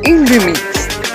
in the mix.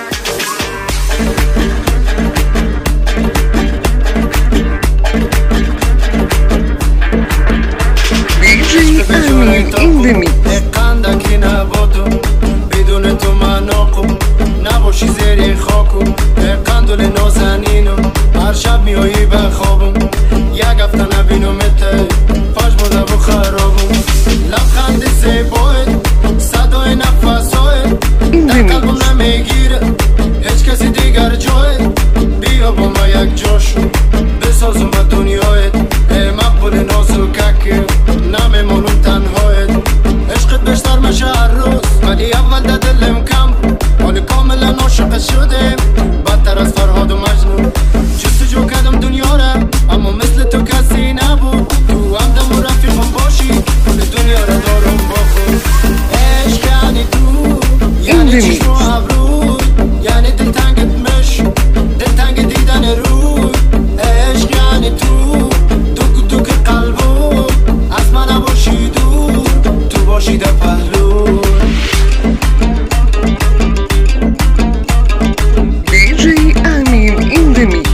DJ Amin in the mix. قندکی نبادو بدون تو من ناقو نباشی زیر خاکو قندل نازنینو هر شب میایی به خوابم یک هفته نبینمت پاش بوده و خرابم لبخند زیبایت صدای نفسایت در قلبم نمیگیره هیچ کسی دیگر جایت بیا با ما یک جاشو بسازم با دنیایت مقبول نازککی نمیمونم تنهایت عشقت بیشتر میشه هر روز ولی اول در دلم کم حال کاملا عاشق شدم بدتر از فرهاد و مجنون جستجو کردم دنیا را اما مثل تو کسی نبود تو همدم و رفیقم باشی کل دنیا را دارم با خود عشق یعنی تو یعنی چشم و ابروی یعنی دلتنگت مش دلتنگ دیدن روی عشق یعنی تو دوک دوک قلبو از من نباشی دور تو باشی در پهلو DJ Amin in the mix.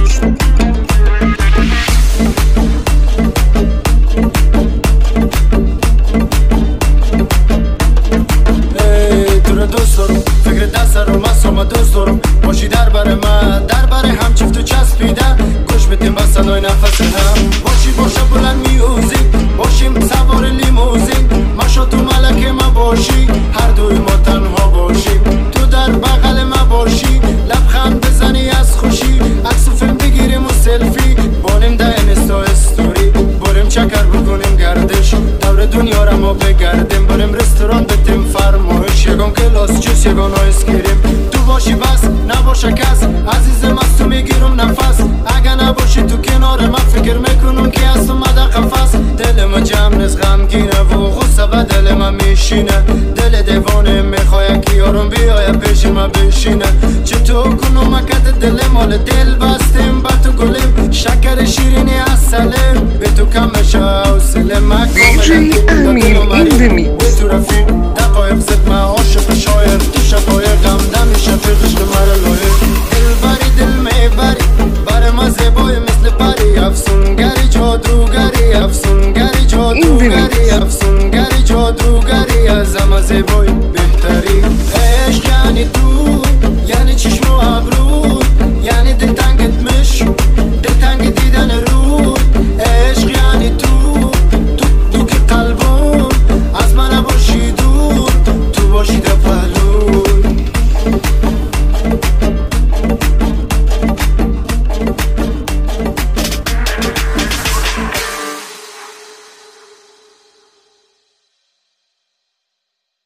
تو رو دوست دارم فکر دست رو مستم دوست دارم باشی در بر من در بر هم چفت و چسبیدن گوش بدیم با صدای نفس هم باشی باشه بلند میوزیک باشیم سوار لیموزین ماشا تو ملک ما باشی هر دوی ما تنها باشیم تو در بغل ما باشی لبخند بزنی از خوشی عکس و فیلم بگیریم و سلفی بانیم در اینستا استوری بریم چکر بکنیم گردش دور دنیا را ما بگردیم بریم رستوران بتیم فرمایش یگان کلاس جوس یگان آیس کریم تو باشی بس نباشه کس عزیزم از تو میگیرم نفس اگه نباشی تو کنار من فکر میکنم که از تو مده قفص دل ما جمع نیست غمگینه و غصه به دل ما میشینه دل دیوانه میخواه که یارم بیایه پیش ما بشینه چطور کنم اکد دل مال دل بستیم با تو گلیم شکر شیرینی اصلیم به تو کم میشه حوصله DJ Amin in the mix. به تو رفیق دقایق زد من عاشق شایر تو شقایق غمدم شفیق عشق مرا لایر دل بری دل میبری بر ما زیبای مثل پری افسونگری جادوگری افسونگری جادوگری افسونگری جادوگری از ما زیبای